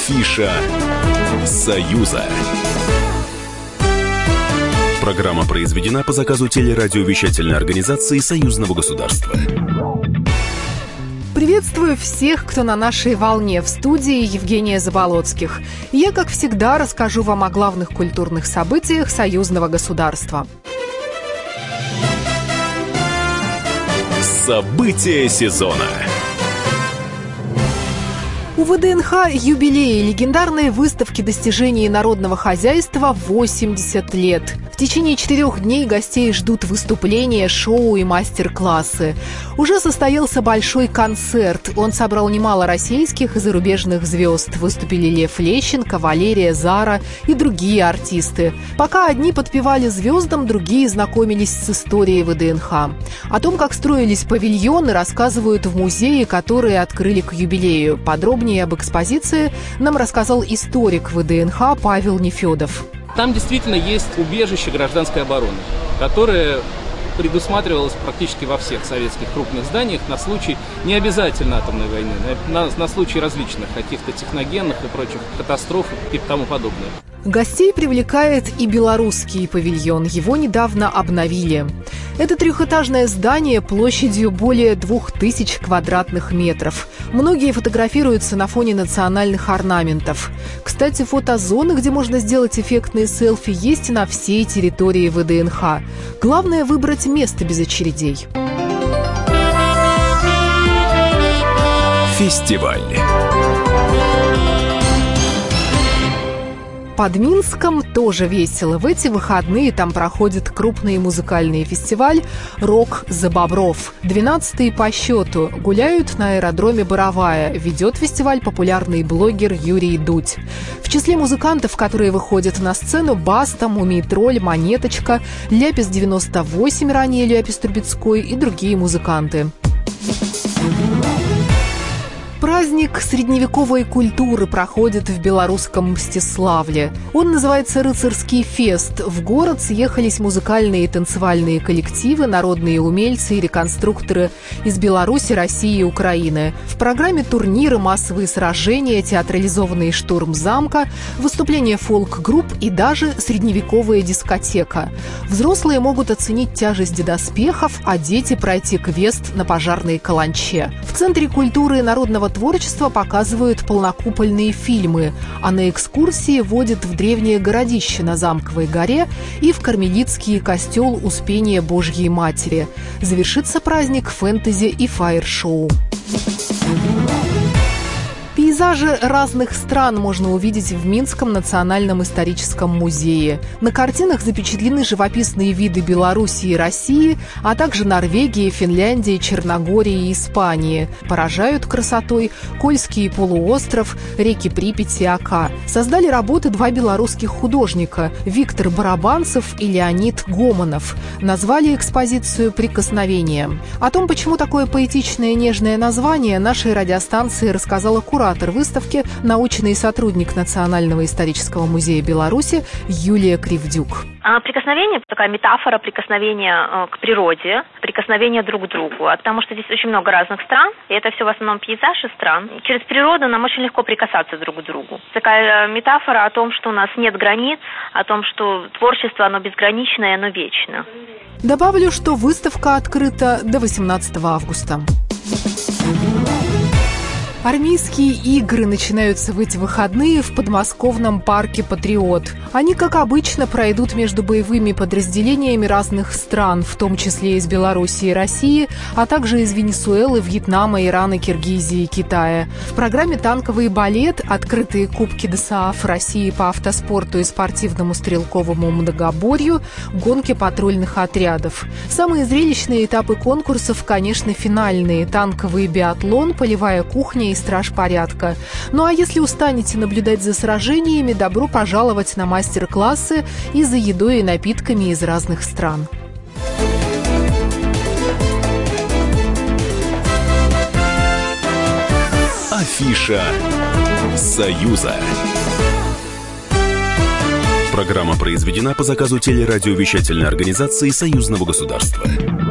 Афиша «Союза». Программа произведена по заказу телерадиовещательной организации Союзного государства. Приветствую всех, кто на нашей волне. В студии Евгения Заболоцких. Я, как всегда, расскажу вам о главных культурных событиях Союзного государства. События сезона. У ВДНХ юбилей легендарной выставки достижений народного хозяйства 80 лет. В течение 4 дней гостей ждут выступления, шоу и мастер-классы. Уже состоялся большой концерт. Он собрал немало российских и зарубежных звезд. Выступили Лев Лещенко, Валерия Зара и другие артисты. Пока одни подпевали звездам, другие знакомились с историей ВДНХ. О том, как строились павильоны, рассказывают в музее, которые открыли к юбилею. Подробнее об экспозиции нам рассказал историк ВДНХ Павел Нефедов. Там действительно есть убежище гражданской обороны, которое предусматривалось практически во всех советских крупных зданиях на случай не обязательно атомной войны, на случай различных каких-то техногенных и прочих катастроф и тому подобное. Гостей привлекает и белорусский павильон. Его недавно обновили. Это трехэтажное здание площадью более 2000 квадратных метров. Многие фотографируются на фоне национальных орнаментов. Кстати, фотозоны, где можно сделать эффектные селфи, есть на всей территории ВДНХ. Главное – выбрать место без очередей. Фестиваль. Под Минском тоже весело. В эти выходные там проходит крупный музыкальный фестиваль «Рок за бобров». 12-й по счету. Гуляют на аэродроме Боровая. Ведет фестиваль популярный блогер Юрий Дудь. В числе музыкантов, которые выходят на сцену, Баста, Мумий Тролль, Монеточка, Ляпис-98, ранее Ляпис Трубецкой и другие музыканты. Праздник средневековой культуры проходит в белорусском Мстиславле. Он называется «Рыцарский фест». В город съехались музыкальные и танцевальные коллективы, народные умельцы и реконструкторы из Беларуси, России и Украины. В программе турниры, массовые сражения, театрализованный штурм замка, выступления фолк-групп и даже средневековая дискотека. Взрослые могут оценить тяжесть доспехов, а дети пройти квест на пожарной каланче. В Центре культуры и народного творчества показывают полнокупольные фильмы, а на экскурсии водят в древнее городище на Замковой горе и в Кармелитский костел Успения Божьей Матери. Завершится праздник фэнтези и фаер-шоу. Пейзажи разных стран можно увидеть в Минском национальном историческом музее. На картинах запечатлены живописные виды Белоруссии и России, а также Норвегии, Финляндии, Черногории и Испании. Поражают красотой Кольский полуостров, реки Припять и Ока. Создали работы 2 белорусских художника – Виктор Барабанцев и Леонид Гомонов. Назвали экспозицию «Прикосновение». О том, почему такое поэтичное и нежное название, нашей радиостанции рассказала куратор выставки, научный сотрудник Национального исторического музея Беларуси Юлия Кривдюк. Прикосновение – такая метафора прикосновения к природе, прикосновения друг к другу, потому что здесь очень много разных стран, и это все в основном пейзажи стран. Через природу нам очень легко прикасаться друг к другу. Такая метафора о том, что у нас нет границ, о том, что творчество, оно безграничное, оно вечно. Добавлю, что выставка открыта до 18 августа. Армейские игры начинаются в эти выходные в подмосковном парке «Патриот». Они, как обычно, пройдут между боевыми подразделениями разных стран, в том числе из Беларуси и России, а также из Венесуэлы, Вьетнама, Ирана, Киргизии и Китая. В программе танковый балет, открытые кубки ДСААФ России по автоспорту и спортивному стрелковому многоборью, гонки патрульных отрядов. Самые зрелищные этапы конкурсов, конечно, финальные – танковый биатлон, полевая кухня и страж порядка. Ну а если устанете наблюдать за сражениями, добро пожаловать на мастер-классы и за едой и напитками из разных стран. Афиша «Союза». Программа произведена по заказу телерадиовещательной организации Союзного государства.